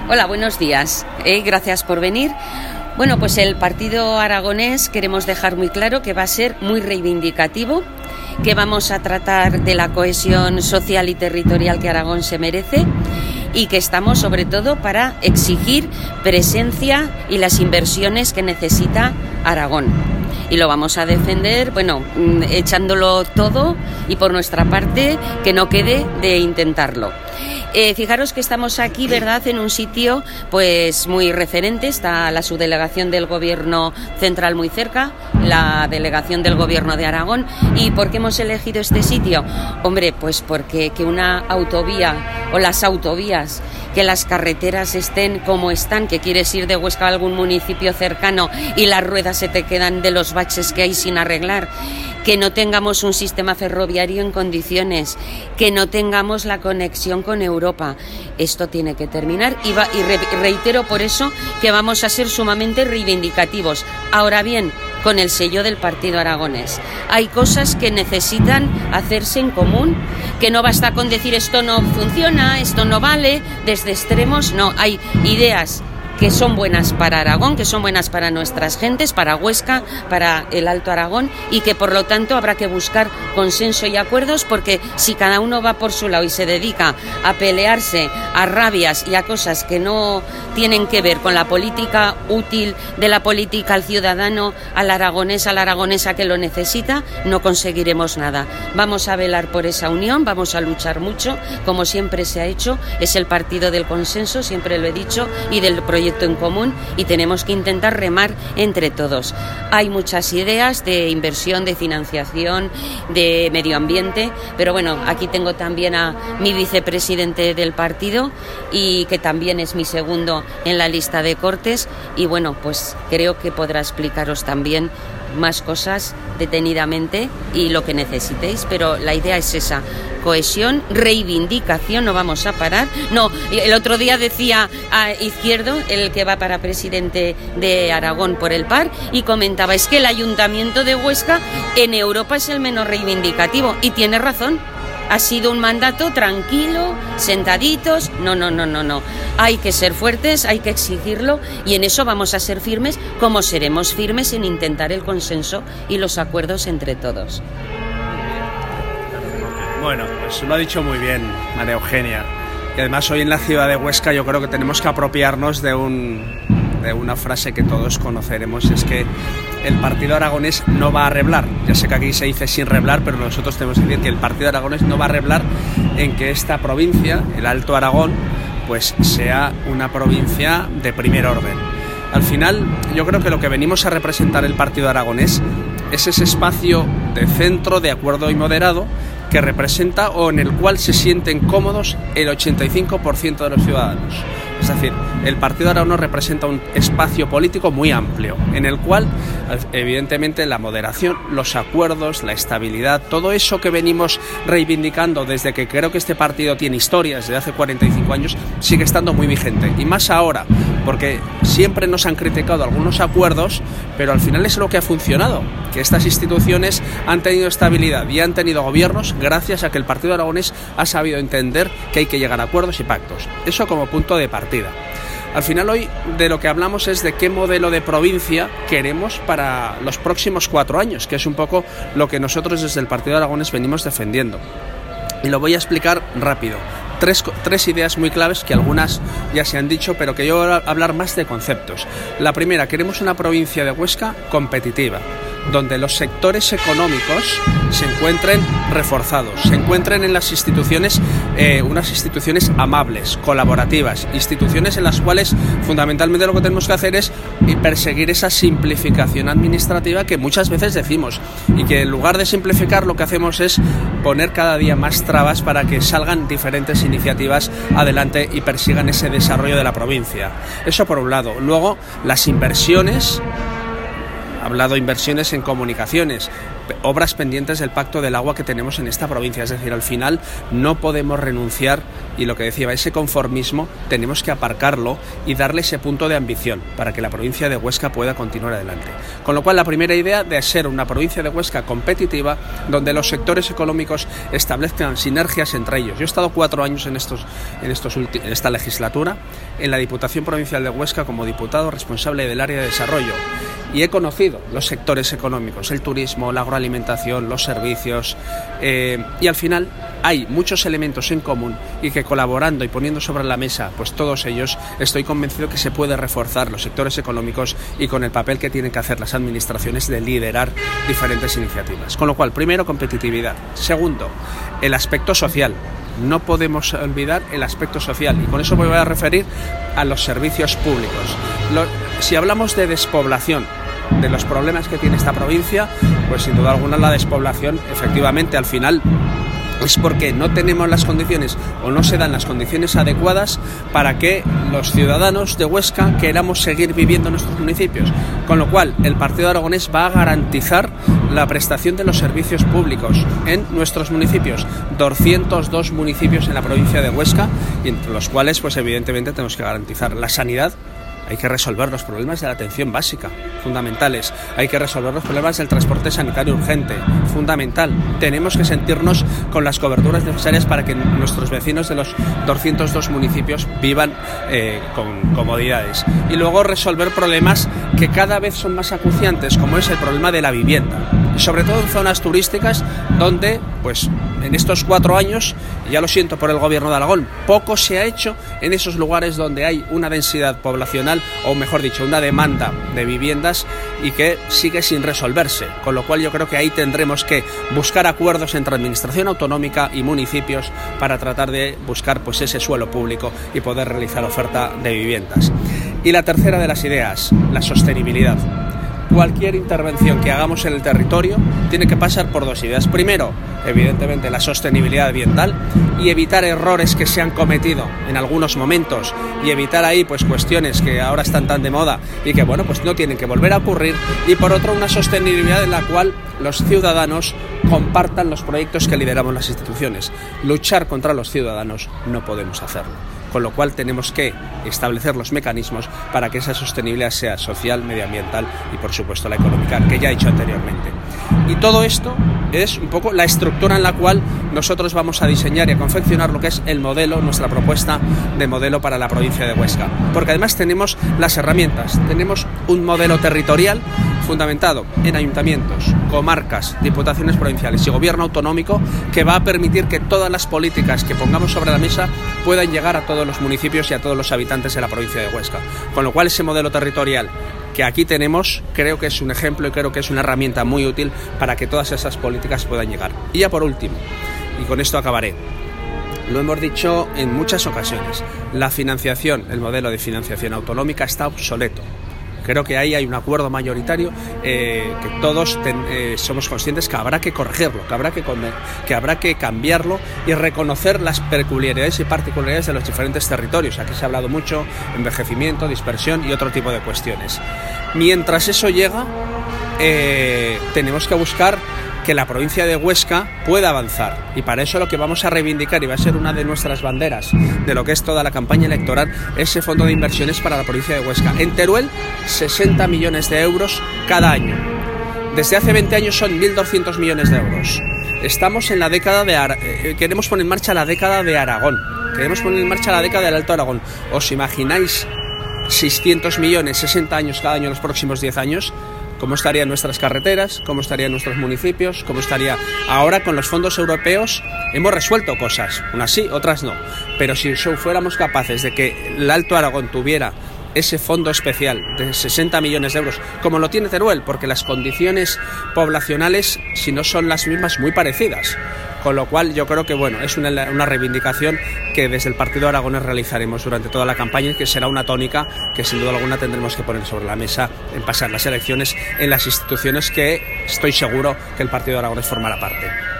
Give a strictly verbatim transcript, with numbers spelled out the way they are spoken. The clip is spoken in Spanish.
Hola, buenos días. Eh, gracias por venir. Bueno, pues el Partido Aragonés queremos dejar muy claro que va a ser muy reivindicativo, que vamos a tratar de la cohesión social y territorial que Aragón se merece y que estamos sobre todo para exigir presencia y las inversiones que necesita Aragón. Y lo vamos a defender, bueno, echándolo todo y por nuestra parte que no quede de intentarlo. Eh, fijaros que estamos aquí, ¿verdad?, en un sitio pues muy referente. Está la subdelegación del Gobierno central muy cerca, la delegación del Gobierno de Aragón. ¿Y por qué hemos elegido este sitio? Hombre, pues porque que una autovía o las autovías, que las carreteras estén como están, que quieres ir de Huesca a algún municipio cercano y las ruedas se te quedan de los baches que hay sin arreglar, que no tengamos un sistema ferroviario en condiciones, que no tengamos la conexión con Europa. Esto tiene que terminar y, va, y re, reitero por eso que vamos a ser sumamente reivindicativos. Ahora bien, con el sello del Partido Aragonés. Hay cosas que necesitan hacerse en común, que no basta con decir esto no funciona, esto no vale, desde extremos, no, hay ideas que son buenas para Aragón, que son buenas para nuestras gentes, para Huesca, para el Alto Aragón, y que por lo tanto habrá que buscar consenso y acuerdos, porque si cada uno va por su lado y se dedica a pelearse a rabias y a cosas que no tienen que ver con la política útil de la política al ciudadano, al aragonés, a la aragonesa que lo necesita, no conseguiremos nada. Vamos a velar por esa unión, vamos a luchar mucho, como siempre se ha hecho. Es el partido del consenso, siempre lo he dicho, y del proyecto en común, y tenemos que intentar remar entre todos. Hay muchas ideas de inversión, de financiación, de medio ambiente, pero bueno, aquí tengo también a mi vicepresidente del partido y que también es mi segundo en la lista de Cortes, y bueno, pues creo que podrá explicaros también más cosas detenidamente y lo que necesitéis, pero la idea es esa: cohesión, reivindicación, no vamos a parar. No, el otro día decía a Izquierdo, el que va para presidente de Aragón por el P A R, y comentaba, es que el Ayuntamiento de Huesca en Europa es el menos reivindicativo, y tiene razón. Ha sido un mandato tranquilo, sentaditos. No, no, no, no, no. Hay que ser fuertes, hay que exigirlo, y en eso vamos a ser firmes, como seremos firmes en intentar el consenso y los acuerdos entre todos. Bueno, pues lo ha dicho muy bien María Eugenia. Y además hoy en la ciudad de Huesca yo creo que tenemos que apropiarnos de un... de una frase que todos conoceremos, es que el Partido Aragonés no va a reblar. Ya sé que aquí se dice sin reblar, pero nosotros tenemos que decir que el Partido Aragonés no va a reblar en que esta provincia, el Alto Aragón, pues sea una provincia de primer orden. Al final, yo creo que lo que venimos a representar el Partido Aragonés es ese espacio de centro, de acuerdo y moderado, que representa o en el cual se sienten cómodos el ochenta y cinco por ciento de los ciudadanos. Es decir, el Partido Aragonés representa un espacio político muy amplio, en el cual, evidentemente, la moderación, los acuerdos, la estabilidad, todo eso que venimos reivindicando desde que creo que este partido tiene historia, desde hace cuarenta y cinco años, sigue estando muy vigente. Y más ahora, porque siempre nos han criticado algunos acuerdos, pero al final es lo que ha funcionado, que estas instituciones han tenido estabilidad y han tenido gobiernos gracias a que el Partido Aragonés ha sabido entender que hay que llegar a acuerdos y pactos. Eso como punto de partida. Al final hoy de lo que hablamos es de qué modelo de provincia queremos para los próximos cuatro años, que es un poco lo que nosotros desde el Partido Aragonés venimos defendiendo. Y lo voy a explicar rápido. Tres, tres ideas muy claves que algunas ya se han dicho, pero que yo voy a hablar más de conceptos. La primera, queremos una provincia de Huesca competitiva, donde los sectores económicos se encuentren reforzados, se encuentren en las instituciones, eh, unas instituciones amables, colaborativas, instituciones en las cuales fundamentalmente lo que tenemos que hacer es perseguir esa simplificación administrativa que muchas veces decimos, y que en lugar de simplificar lo que hacemos es poner cada día más trabas para que salgan diferentes iniciativas adelante y persigan ese desarrollo de la provincia. Eso por un lado. Luego, las inversiones. He hablado de inversiones en comunicaciones, obras pendientes del Pacto del Agua que tenemos en esta provincia. Es decir, al final no podemos renunciar, y lo que decía, ese conformismo tenemos que aparcarlo y darle ese punto de ambición para que la provincia de Huesca pueda continuar adelante. Con lo cual, la primera idea de ser una provincia de Huesca competitiva, donde los sectores económicos establezcan sinergias entre ellos. Yo he estado cuatro años en, estos, en, estos ulti- en esta legislatura en la Diputación Provincial de Huesca como diputado responsable del área de desarrollo, y he conocido los sectores económicos, el turismo, la agroalimentación, los servicios, eh, y al final hay muchos elementos en común y que colaborando y poniendo sobre la mesa pues todos ellos, estoy convencido que se puede reforzar los sectores económicos y con el papel que tienen que hacer las administraciones de liderar diferentes iniciativas. Con lo cual, primero, competitividad. Segundo, el aspecto social. No podemos olvidar el aspecto social, y con eso me voy a referir a los servicios públicos. Lo, si hablamos de despoblación, de los problemas que tiene esta provincia, pues sin duda alguna la despoblación, efectivamente, al final es porque no tenemos las condiciones o no se dan las condiciones adecuadas para que los ciudadanos de Huesca queramos seguir viviendo en nuestros municipios. Con lo cual, el Partido Aragonés va a garantizar la prestación de los servicios públicos en nuestros municipios, doscientos dos municipios en la provincia de Huesca, y entre los cuales, pues evidentemente, tenemos que garantizar la sanidad. Hay que resolver los problemas de la atención básica, fundamentales. Hay que resolver los problemas del transporte sanitario urgente, fundamental. Tenemos que sentirnos con las coberturas necesarias para que nuestros vecinos de los doscientos dos municipios vivan eh, con comodidades. Y luego resolver problemas que cada vez son más acuciantes, como es el problema de la vivienda. Sobre todo en zonas turísticas donde, pues, en estos cuatro años, y ya lo siento por el gobierno de Aragón, poco se ha hecho en esos lugares donde hay una densidad poblacional, o mejor dicho, una demanda de viviendas y que sigue sin resolverse. Con lo cual yo creo que ahí tendremos que buscar acuerdos entre administración autonómica y municipios para tratar de buscar pues ese suelo público y poder realizar oferta de viviendas. Y la tercera de las ideas, la sostenibilidad. Cualquier intervención que hagamos en el territorio tiene que pasar por dos ideas. Primero, evidentemente, la sostenibilidad ambiental y evitar errores que se han cometido en algunos momentos y evitar ahí pues cuestiones que ahora están tan de moda y que bueno pues no tienen que volver a ocurrir. Y por otro, una sostenibilidad en la cual los ciudadanos compartan los proyectos que lideramos las instituciones. Luchar contra los ciudadanos no podemos hacerlo. Con lo cual tenemos que establecer los mecanismos para que esa sostenibilidad sea social, medioambiental y por supuesto la económica, que ya he dicho anteriormente. Y todo esto es un poco la estructura en la cual nosotros vamos a diseñar y a confeccionar lo que es el modelo, nuestra propuesta de modelo para la provincia de Huesca. Porque además tenemos las herramientas, tenemos un modelo territorial fundamentado en ayuntamientos, comarcas, diputaciones provinciales y gobierno autonómico, que va a permitir que todas las políticas que pongamos sobre la mesa puedan llegar a todos los municipios y a todos los habitantes de la provincia de Huesca. Con lo cual, ese modelo territorial que aquí tenemos, creo que es un ejemplo y creo que es una herramienta muy útil para que todas esas políticas puedan llegar. Y ya por último, y con esto acabaré, lo hemos dicho en muchas ocasiones, la financiación, el modelo de financiación autonómica está obsoleto. Creo que ahí hay un acuerdo mayoritario eh, que todos ten, eh, somos conscientes que habrá que corregirlo, que habrá que, que habrá que cambiarlo y reconocer las peculiaridades y particularidades de los diferentes territorios. Aquí se ha hablado mucho envejecimiento, dispersión y otro tipo de cuestiones. Mientras eso llega, eh, tenemos que buscar que la provincia de Huesca pueda avanzar, y para eso lo que vamos a reivindicar, y va a ser una de nuestras banderas de lo que es toda la campaña electoral, ese fondo de inversiones para la provincia de Huesca. En Teruel, sesenta millones de euros cada año. Desde hace veinte años son mil doscientos millones de euros. Estamos en la década de Ara- eh, queremos poner en marcha la década de Aragón, queremos poner en marcha la década del Alto Aragón. ¿Os imagináis seiscientos millones, sesenta años cada año en los próximos diez años? ¿Cómo estarían nuestras carreteras? ¿Cómo estarían nuestros municipios? ¿Cómo estaría ahora con los fondos europeos? Hemos resuelto cosas, unas sí, otras no. Pero si fuéramos capaces de que el Alto Aragón tuviera ese fondo especial de sesenta millones de euros, como lo tiene Teruel, porque las condiciones poblacionales, si no son las mismas, muy parecidas. Con lo cual yo creo que bueno, es una, una reivindicación que desde el Partido Aragonés realizaremos durante toda la campaña y que será una tónica que sin duda alguna tendremos que poner sobre la mesa en pasar las elecciones en las instituciones que estoy seguro que el Partido Aragonés formará parte.